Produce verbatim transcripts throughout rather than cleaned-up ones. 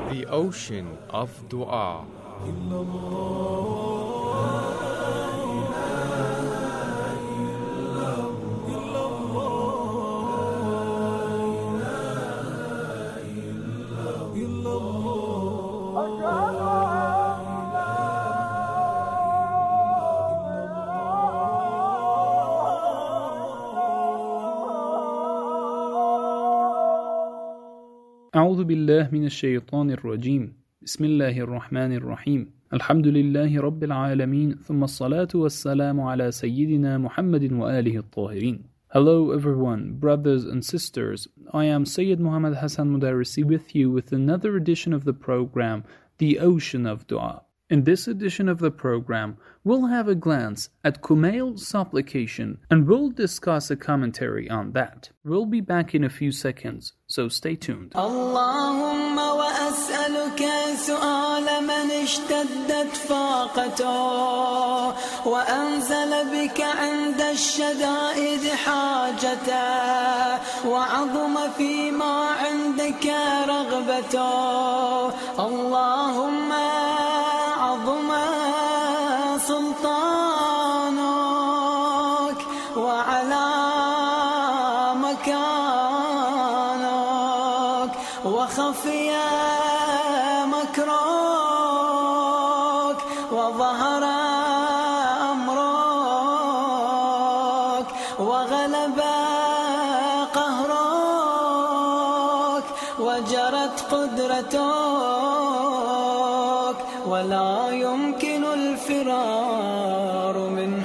The ocean of dua. أعوذ بالله من الشيطان الرجيم بسم الله الرحمن الرحيم الحمد لله رب العالمين ثم الصلاة والسلام على سيدنا محمد وآله الطاهرين. Hello everyone, brothers and sisters. I am Sayyid Muhammad Hassan Mudarrisi with you with another edition of the program, The Ocean of Dua. In this edition of the program, we'll have a glance at Kumail's supplication and we'll discuss a commentary on that. We'll be back in a few seconds, so stay tuned. اللهم وأسألك سؤال من اشتدت فاقته وأنزل بك عند الشدائد حاجته وعظم فيما عندك رغبته اللهم عظم سلطانك وعلى مكانك وخفي مكرك وظهر أمرك وغلب قهرك وجرت قدرتك ولا يمكن الفرار من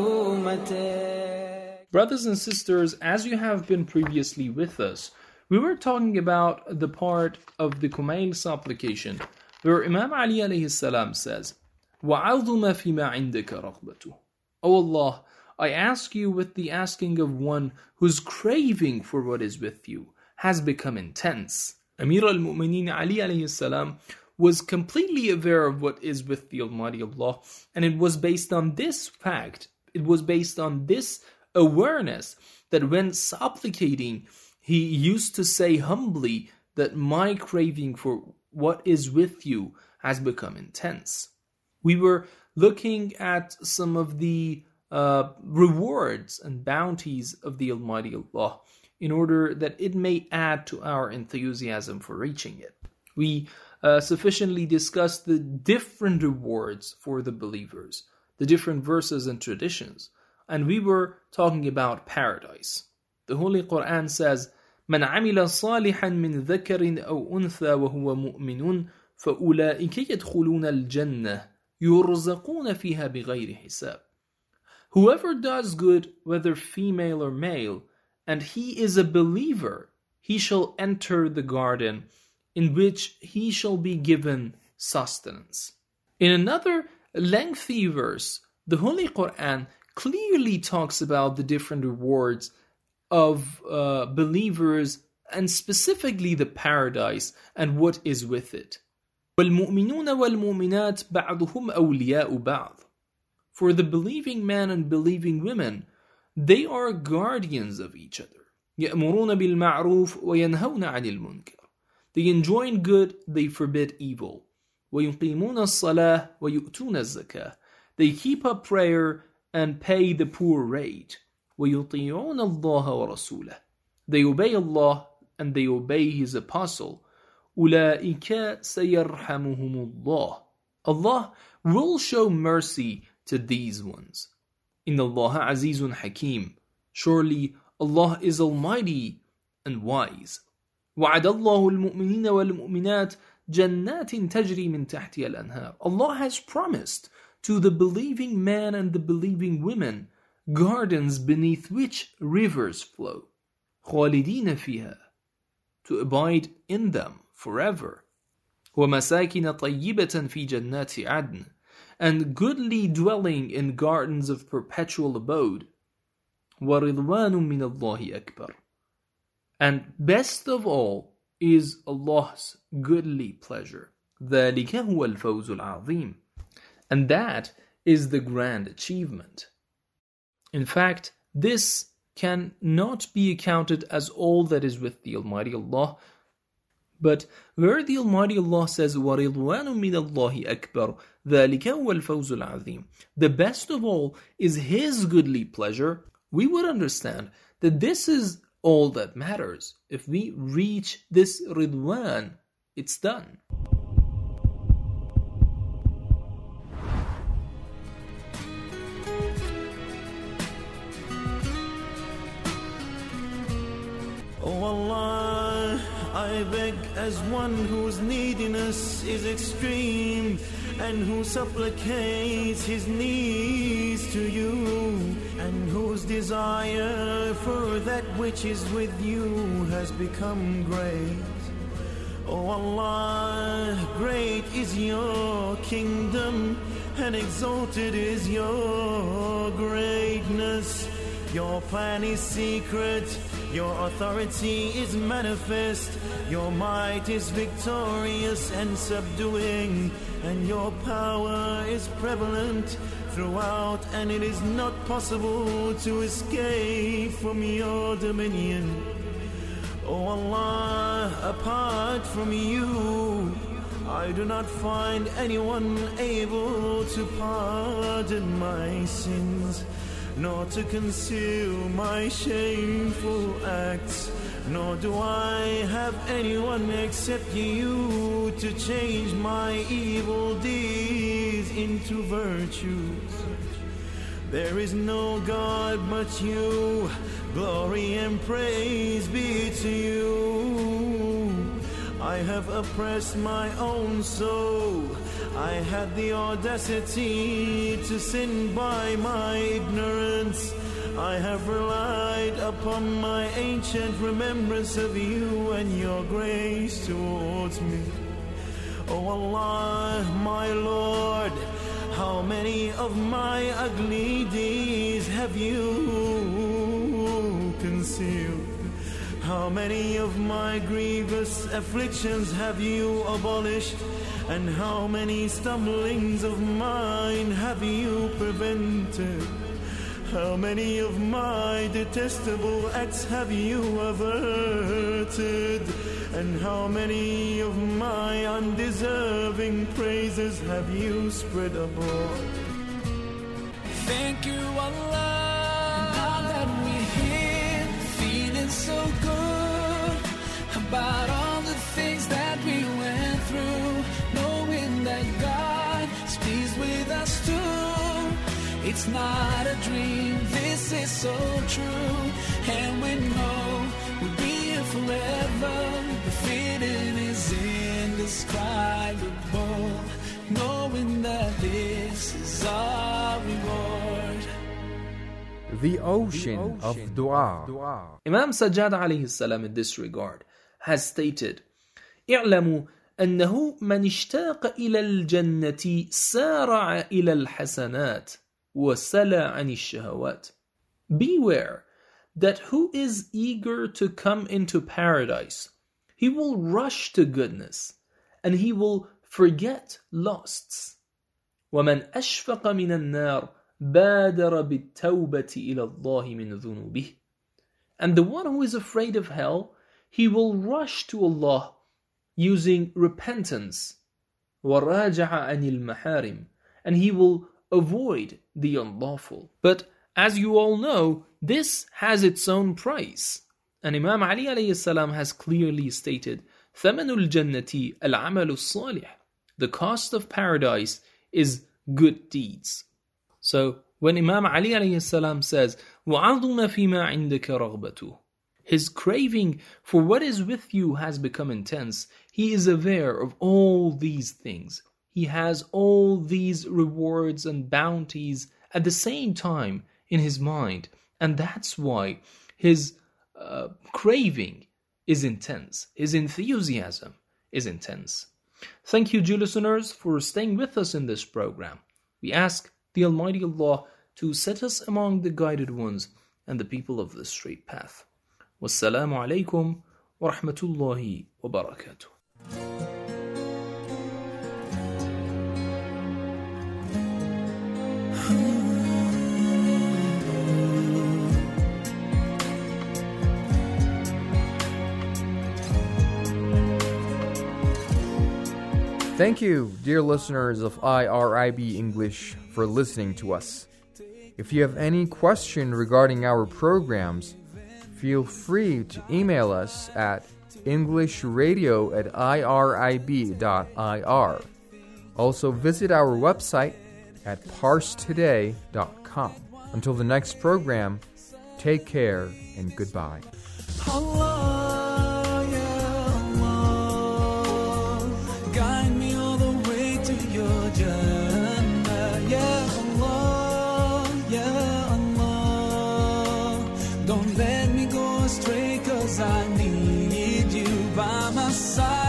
حكومتك. Brothers and sisters, as you have been previously with us, we were talking about the part of the Kumail supplication where Imam Ali alayhi salam says, وَعَظُمَ فِيمَا عِنْدَكَ رَغْبَتُهُ. O Allah, I ask you with the asking of one whose craving for what is with you has become intense. Amir al-Mu'mineen Ali alayhi salam was completely aware of what is with the Almighty Allah, and it was based on this fact, it was based on this awareness that when supplicating, he used to say humbly that my craving for what is with you has become intense. We were looking at some of the uh, rewards and bounties of the Almighty Allah in order that it may add to our enthusiasm for reaching it. We uh, sufficiently discussed the different rewards for the believers, the different verses and traditions, and we were talking about paradise. The Holy Quran says, من عمل صالحا من ذكر أو أنثى وهو مؤمن فأولئك يدخلون الجنة يرزقون فيها بغير حساب. Whoever does good, whether female or male, and he is a believer, he shall enter the garden in which he shall be given sustenance. In another lengthy verse, the Holy Quran clearly talks about the different rewards of uh, believers and specifically the paradise and what is with it. وَالْمُؤْمِنُونَ وَالْمُؤْمِنَاتِ بَعْضُهُمْ أَوْلِيَاءُ بَعْضٍ. For the believing man and believing women, they are guardians of each other. يَأْمُرُونَ بِالْمَعْرُوفِ وَيَنْهَوْنَ عَنِ الْمُنْكَرِ. They enjoin good, they forbid evil. وَيُقِيمُونَ الصَّلَاةِ وَيُؤْتُونَ الزَّكَاةِ. They keep up prayer and pay the poor rate. وَيُطِيعُونَ اللَّهَ وَرَسُولَهُ. They obey Allah and they obey His Apostle. أُولَٰئِكَ سَيَرْحَمُهُمُ اللَّهُ. Allah will show mercy to these ones. إِنَّ اللَّهَ عَزِيزٌ حَكِيمٌ. Surely Allah is almighty and wise. وَعَدَ اللَّهُ الْمُؤْمِنِينَ وَالْمُؤْمِنَاتِ جَنَّاتٍ تَجْرِي مِنْ تَحْتِهَا الْأَنْهَارُ. Allah has promised to the believing man and the believing women gardens beneath which rivers flow. خَالِدِينَ فِيهَا. To abide in them forever. وَمَسَاكِنَ طَيِّبَةً فِي جَنَّاتِ عَدْنٍ. And goodly dwelling in gardens of perpetual abode. وَرِضْوَانٌ مِّنَ اللَّهِ أَكْبَرُ. And best of all is Allah's goodly pleasure. ذَلِكَ هُوَ الْفَوْزُ الْعَظِيمُ. And that is the grand achievement. In fact, this can not be accounted as all that is with the Almighty Allah, But where the Almighty Allah says, وَرِضْوَانٌ مِّنَ اللَّهِ أَكْبَرُ ذَلِكَ هُوَ الْفَوْزُ الْعَظِيمُ, the best of all is His goodly pleasure, we would understand that this is all that matters. If we reach this Ridwan, it's done. Oh Allah, I beg as one whose neediness is extreme and who supplicates his needs to you, and whose desire for that which is with you has become great. Oh Allah, great is your kingdom and exalted is your greatness. Your plan is secret, your authority is manifest, your might is victorious and subduing, and your power is prevalent throughout, and it is not possible to escape from your dominion. Oh Allah, apart from you, I do not find anyone able to pardon my sins, nor to conceal my shameful acts, nor do I have anyone except you to change my evil deeds into virtues. There is no God but you, glory and praise be to you. I have oppressed my own soul, I had the audacity to sin by my ignorance. I have relied upon my ancient remembrance of you and your grace towards me. Oh Allah, my Lord, how many of my ugly deeds have you concealed? How many of my grievous afflictions have you abolished? And how many stumblings of mine have you prevented? How many of my detestable acts have you averted? And how many of my undeserving praises have you spread abroad? Thank you, Allah. Now that we're here, feeling so good about all the things that we went through, knowing that God is pleased with us too. It's not a dream, this is so true, and we know we'll be here forever. The feeling is indescribable, knowing that this is our reward. The ocean of dua. Imam Sajjad alayhi salam in this regard has stated, اعلموا أنه من اشتاق إلى الجنة سارع إلى الحسنات وسلى عن الشهوات. Beware that who is eager to come into paradise, he will rush to goodness and he will forget lusts. ومن أشفق من النار بادر بالتوبة إلى الله من ذنوبه. And the one who is afraid of hell, he will rush to Allah using repentance, وَرَاجَعَ عَنِ الْمَحَارِمِ, and he will avoid the unlawful. But as you all know, this has its own price. And Imam Ali alayhi salam has clearly stated, ثَمَنُ الْجَنَّةِ الْعَمَلُ الصَّالِحِ. The cost of paradise is good deeds. So when Imam Ali alayhi salam says, وَعَظُمَ فِي مَا عِنْدَكَ رَغْبَتُهُ, his craving for what is with you has become intense. He is aware of all these things. He has all these rewards and bounties at the same time in his mind. And that's why his uh, craving is intense. His enthusiasm is intense. Thank you, dear listeners, for staying with us in this program. We ask the Almighty Allah to set us among the guided ones and the people of the straight path. Wassalamu alaikum wa rahmatullahi wa barakatuh. Thank you, dear listeners of I R I B English, for listening to us. If you have any question regarding our programs, feel free to email us at englishradio at irib dot I R. Also visit our website at parse today dot com. Until the next program, take care and goodbye. Allah, ya Allah, guide me all the way to your Jannah. Ya Allah, ya Allah, don't let me go astray, 'cause I need you by my side.